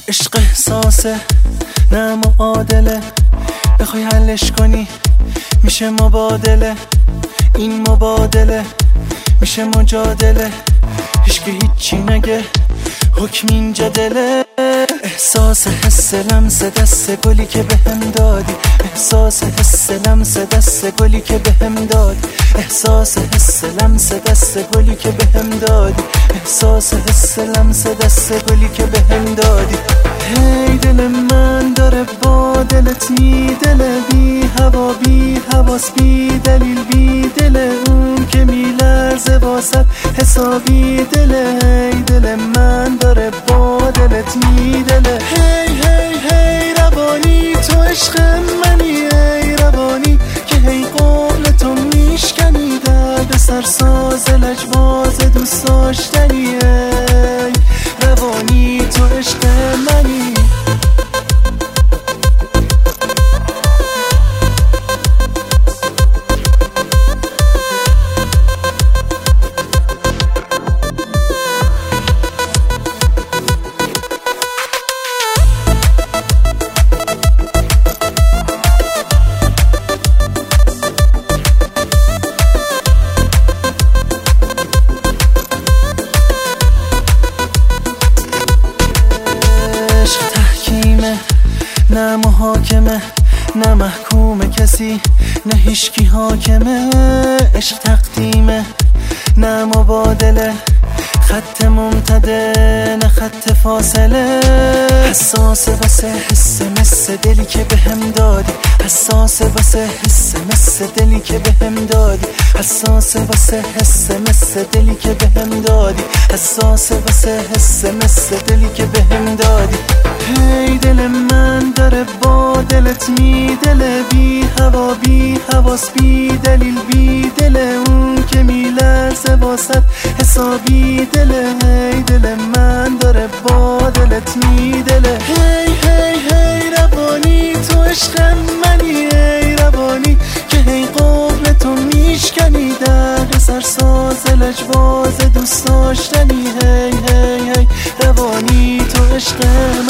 عشق احساسه نه معادله، بخوای حلش کنی میشه مبادله، این مبادله میشه مجادله، هیچکی هیچی نگه حکم اینجا دله. احساس حس لمس دست گلی که بهم دادی، احساس حس لمس دست گلی که بهم دادی، احساس حس لمس دست گلی که بهم دادی، احساس حس لمس دست گلی که بهم دادی. هی دل من داره با دلت میدله، بی هوا بی حواس بی دلیل بی دل اون که میلرزه واسط حسابی دله. هی دل من داره با دلت میدله، هی هی هی روانی تو عشق منی، هی روانی که هی قول تو میشکنی، درد سرساز لجباز دوست داشتنی، هی روانی تو عشق منی. نه محاکمه نه محکوم کسی، نه هیچکی حاکمه. عشق تقدیمه نه مبادله، خط ممتده نه خط فاصله. حساس واسه حس مثل دلی که بهم دادی، حساس واسه حس مثل دلی که بهم دادی، حساس واسه حس مثل دلی که بهم دادی، حساس واسه حس مثل دلی که بهم دادی. هی دل من داره با دلت میدله، بی هوا بی حواس بی دلیل بی دل اون که میلرزه واسط حسابی دله. هی دل من داره با دلت میدله، هی هی هی روانی تو عشق منی، هی روانی که هی قول تو میشکنی، درد سرساز لجباز دوست داشتنی، هی هی هی روانی تو عشق منی.